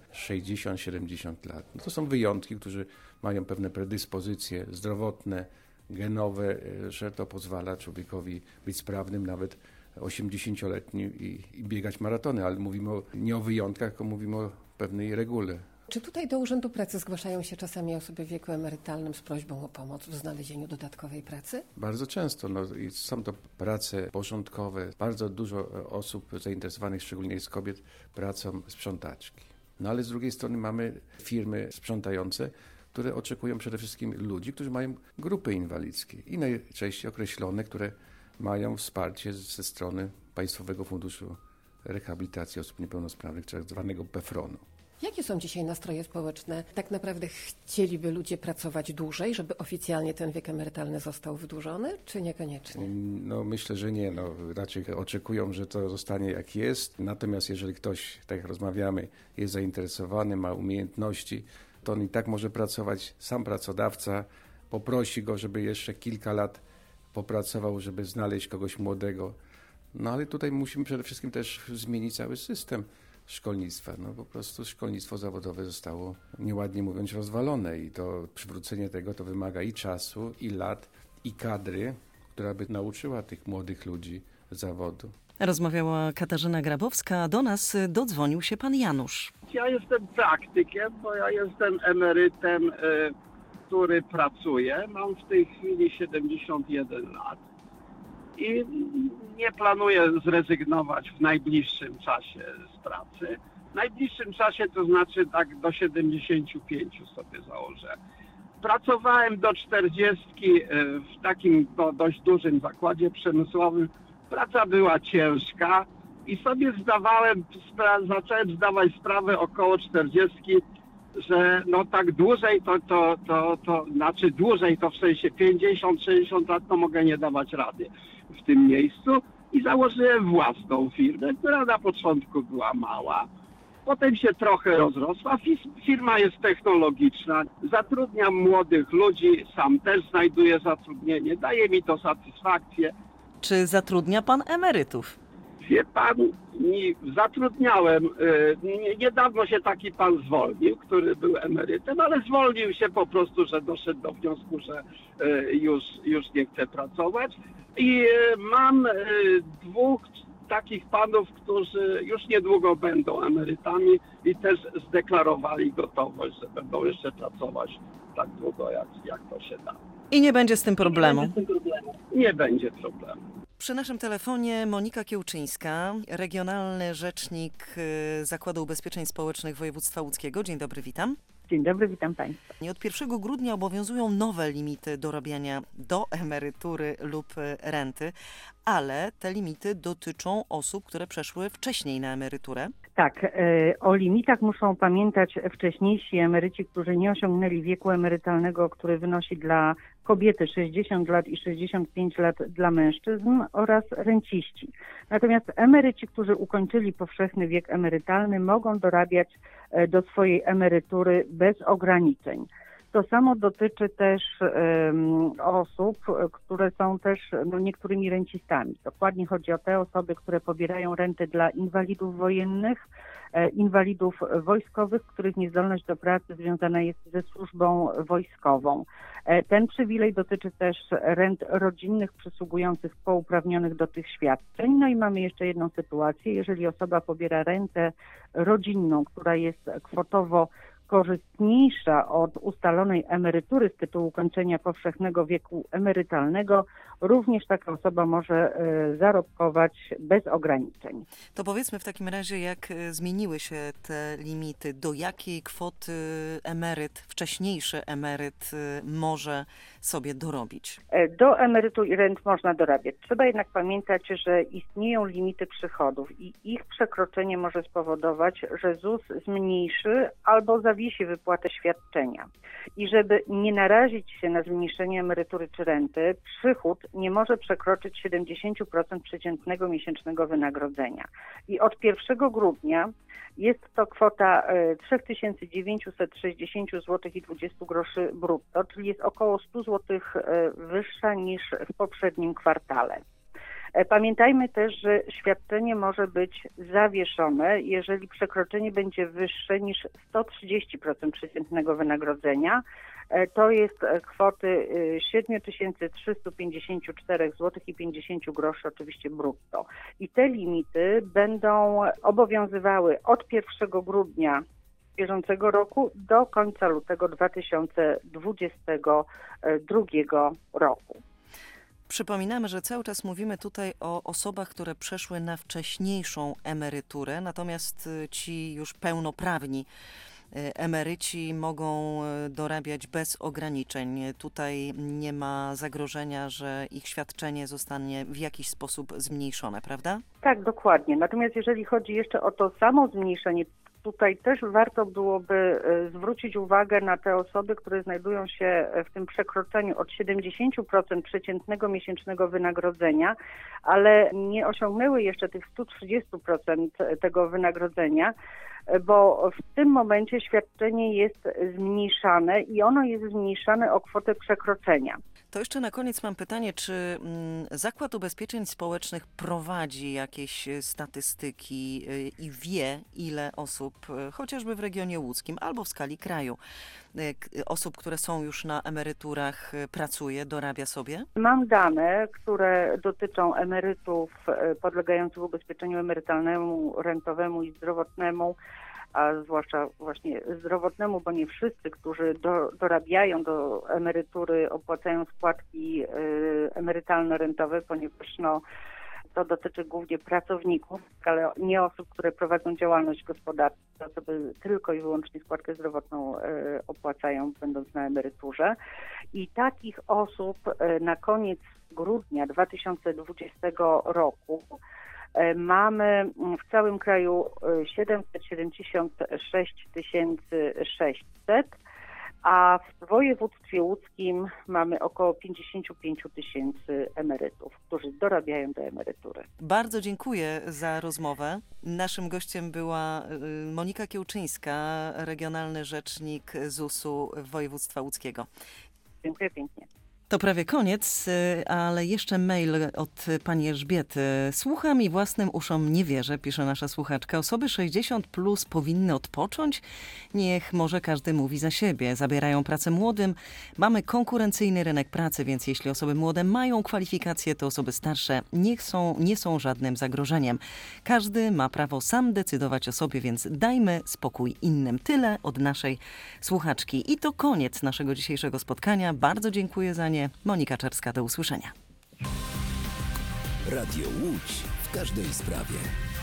60-70 lat. No to są wyjątki, którzy mają pewne predyspozycje zdrowotne, genowe, że to pozwala człowiekowi być sprawnym nawet 80-letnim i biegać maratony, ale mówimy nie o wyjątkach, tylko mówimy o pewnej regule. Czy tutaj do Urzędu Pracy zgłaszają się czasami osoby w wieku emerytalnym z prośbą o pomoc w znalezieniu dodatkowej pracy? Bardzo często. No, i są to prace porządkowe. Bardzo dużo osób zainteresowanych, szczególnie z kobiet, pracą sprzątaczki. No ale z drugiej strony mamy firmy sprzątające, które oczekują przede wszystkim ludzi, którzy mają grupy inwalidzkie i najczęściej określone, które mają wsparcie ze strony Państwowego Funduszu Rehabilitacji Osób Niepełnosprawnych, tak zwanego PFRON-u. Jakie są dzisiaj nastroje społeczne? Tak naprawdę chcieliby ludzie pracować dłużej, żeby oficjalnie ten wiek emerytalny został wydłużony, czy niekoniecznie? No myślę, że nie. No, raczej oczekują, że to zostanie jak jest. Natomiast jeżeli ktoś, tak jak rozmawiamy, jest zainteresowany, ma umiejętności, to on i tak może pracować. Sam pracodawca poprosi go, żeby jeszcze kilka lat popracował, żeby znaleźć kogoś młodego. No ale tutaj musimy przede wszystkim też zmienić cały system szkolnictwa. No po prostu szkolnictwo zawodowe zostało, nieładnie mówiąc, rozwalone i to przywrócenie tego to wymaga i czasu, i lat, i kadry, która by nauczyła tych młodych ludzi zawodu. Rozmawiała Katarzyna Grabowska, a do nas dodzwonił się pan Janusz. Ja jestem praktykiem, bo ja jestem emerytem, który pracuje. Mam w tej chwili 71 lat i nie planuję zrezygnować w najbliższym czasie z pracy. W najbliższym czasie to znaczy tak do 75 sobie założę. Pracowałem do 40 w takim dość dużym zakładzie przemysłowym. Praca była ciężka i sobie zacząłem zdawać sprawę około 40, że no tak dłużej to znaczy dłużej to w sensie 50-60 lat to mogę nie dawać rady w tym miejscu i założyłem własną firmę, która na początku była mała. Potem się trochę rozrosła. Firma jest technologiczna. Zatrudniam młodych ludzi, sam też znajduję zatrudnienie. Daje mi to satysfakcję. Czy zatrudnia pan emerytów? Wie pan, zatrudniałem, niedawno się taki pan zwolnił, który był emerytem, ale zwolnił się po prostu, że doszedł do wniosku, że już nie chce pracować. I mam dwóch takich panów, którzy już niedługo będą emerytami i też zdeklarowali gotowość, że będą jeszcze pracować tak długo, jak to się da. I nie będzie z tym problemu? Nie będzie problemu. Przy naszym telefonie Monika Kiełczyńska, regionalny rzecznik Zakładu Ubezpieczeń Społecznych Województwa Łódzkiego. Dzień dobry, witam. Dzień dobry, witam Państwa. Od 1 grudnia obowiązują nowe limity dorabiania do emerytury lub renty, ale te limity dotyczą osób, które przeszły wcześniej na emeryturę. Tak, o limitach muszą pamiętać wcześniejsi emeryci, którzy nie osiągnęli wieku emerytalnego, który wynosi dla kobiety 60 lat i 65 lat dla mężczyzn oraz renciści. Natomiast emeryci, którzy ukończyli powszechny wiek emerytalny, mogą dorabiać do swojej emerytury bez ograniczeń. To samo dotyczy też osób, które są też niektórymi rencistami. Dokładnie chodzi o te osoby, które pobierają renty dla inwalidów wojennych, inwalidów wojskowych, których niezdolność do pracy związana jest ze służbą wojskową. Ten przywilej dotyczy też rent rodzinnych przysługujących pouprawnionych do tych świadczeń. No i mamy jeszcze jedną sytuację, jeżeli osoba pobiera rentę rodzinną, która jest kwotowo korzystniejsza od ustalonej emerytury z tytułu ukończenia powszechnego wieku emerytalnego, również taka osoba może zarobkować bez ograniczeń. To powiedzmy w takim razie, jak zmieniły się te limity, do jakiej kwoty wcześniejszy emeryt może sobie dorobić? Do emerytur i rent można dorabiać. Trzeba jednak pamiętać, że istnieją limity przychodów i ich przekroczenie może spowodować, że ZUS zmniejszy albo zawiesi wypłatę świadczenia. I żeby nie narazić się na zmniejszenie emerytury czy renty, przychód nie może przekroczyć 70% przeciętnego miesięcznego wynagrodzenia. I od 1 grudnia jest to kwota 3960 zł i 20 groszy brutto, czyli jest około 100 zł wyższa niż w poprzednim kwartale. Pamiętajmy też, że świadczenie może być zawieszone, jeżeli przekroczenie będzie wyższe niż 130% przeciętnego wynagrodzenia. To jest kwoty 7354 zł i 50 groszy oczywiście brutto. I te limity będą obowiązywały od 1 grudnia bieżącego roku do końca lutego 2022 roku. Przypominamy, że cały czas mówimy tutaj o osobach, które przeszły na wcześniejszą emeryturę, natomiast ci już pełnoprawni emeryci mogą dorabiać bez ograniczeń. Tutaj nie ma zagrożenia, że ich świadczenie zostanie w jakiś sposób zmniejszone, prawda? Tak, dokładnie. Natomiast jeżeli chodzi jeszcze o to samo zmniejszenie, tutaj też warto byłoby zwrócić uwagę na te osoby, które znajdują się w tym przekroczeniu od 70% przeciętnego miesięcznego wynagrodzenia, ale nie osiągnęły jeszcze tych 130% tego wynagrodzenia, bo w tym momencie świadczenie jest zmniejszane i ono jest zmniejszane o kwotę przekroczenia. To jeszcze na koniec mam pytanie, czy Zakład Ubezpieczeń Społecznych prowadzi jakieś statystyki i wie, ile osób, chociażby w regionie łódzkim albo w skali kraju, osób, które są już na emeryturach, pracuje, dorabia sobie? Mam dane, które dotyczą emerytów podlegających ubezpieczeniu emerytalnemu, rentowemu i zdrowotnemu, a zwłaszcza właśnie zdrowotnemu, bo nie wszyscy, którzy dorabiają do emerytury, opłacają składki emerytalno-rentowe, ponieważ to dotyczy głównie pracowników, ale nie osób, które prowadzą działalność gospodarczą. Osoby tylko i wyłącznie składkę zdrowotną opłacają, będąc na emeryturze. I takich osób na koniec grudnia 2020 roku mamy w całym kraju 776 600, a w województwie łódzkim mamy około 55 000 emerytów, którzy dorabiają do emerytury. Bardzo dziękuję za rozmowę. Naszym gościem była Monika Kiełczyńska, regionalny rzecznik ZUS-u województwa łódzkiego. Dziękuję pięknie. To prawie koniec, ale jeszcze mail od pani Elżbiety. Słucham i własnym uszom nie wierzę, pisze nasza słuchaczka. Osoby 60+ powinny odpocząć? Niech może każdy mówi za siebie. Zabierają pracę młodym. Mamy konkurencyjny rynek pracy, więc jeśli osoby młode mają kwalifikacje, to osoby starsze nie są żadnym zagrożeniem. Każdy ma prawo sam decydować o sobie, więc dajmy spokój innym. Tyle od naszej słuchaczki. I to koniec naszego dzisiejszego spotkania. Bardzo dziękuję za nie. Monika Czerska, do usłyszenia. Radio Łódź w każdej sprawie.